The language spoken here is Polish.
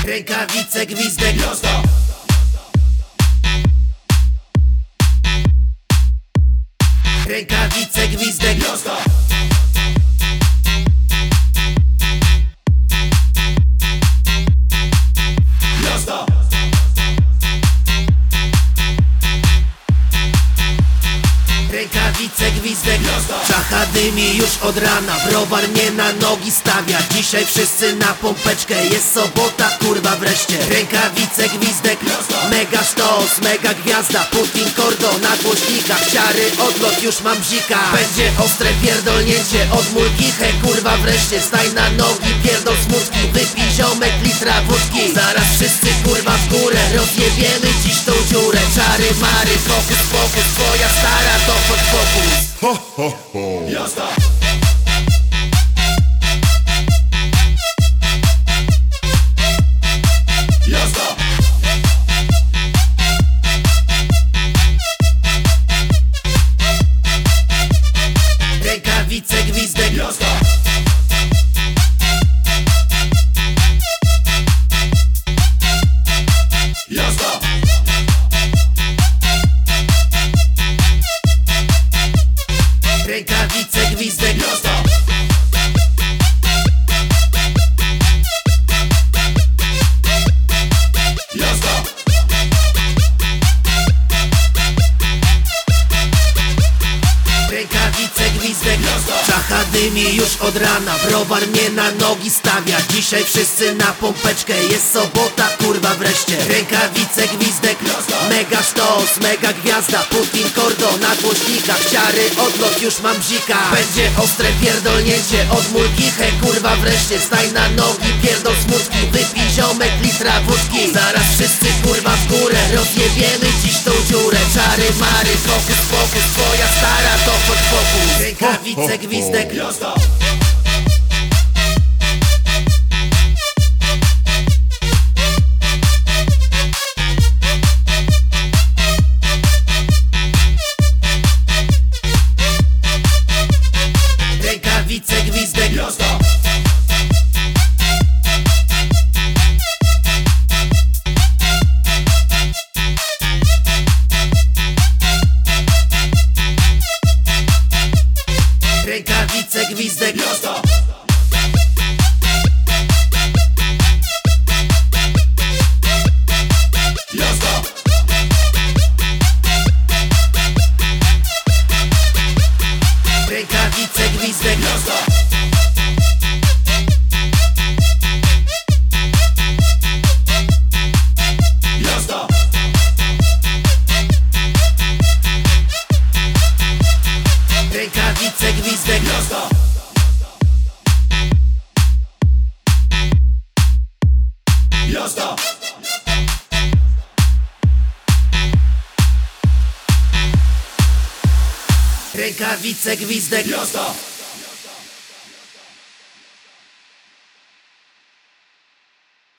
Rękawice, gwizdek, jazda. Rękawice, gwizdek, jazda. Jazda. Rękawice, gwizdek, jazda. Czacha dymi już od rana, browar mnie na nogi stawia. Dzisiaj wszyscy na pompeczkę, jest sobota, kurwa wreszcie. Rękawice, gwizdek, jazda. Mega sztos, mega gwiazda. Putin kordo na głośnikach, ciary odlot, już mam bzika. Będzie ostre pierdolnięcie od mulkichę, kurwa wreszcie. Staj na nogi, pierdol smutki, wypij ziomek litra wódki. Zaraz wszyscy kurwa w górę, rozjebiemy dziś tą dziurę. Czary mary, fokus, fokus, twoja stara to pod fokus. Ho, ho, ho. Jazda. Jazda. Rękawice, gwizdek, jazda. Jazda. Rękawice, gwizdek, jazda. Jazda. Rękawice, gwizdek, jazda. Czacha dymi już od rana, browar mnie na nogi stawia. Dzisiaj wszyscy na pompeczkę, jest sobota, kurwa wreszcie. Rękawice, gwizdek, jazda. Mega sztos, mega gwiazda. Putin kordo na głośnikach, ciary odlot, już mam bzika. Będzie ostre pierdolnięcie od mulkichę, kurwa wreszcie. Staj na nogi, pierdol smutki, wypij ziomek litra wódki. Zaraz wszyscy kurwa w górę, rozjebiemy dziś tą dziurę. Czary mary, fokus, fokus, twoja stara to pod fokus. Rękawice, gwizdek, jazda. Rękawice, gwizdek, jazda. Rękawice, gwizdek, jazda. Jazda. Rękawice, gwizdek, jazda. Jazda. Rękawice, gwizdek, jazda. Jazda. Rękawice, gwizdek, jazda.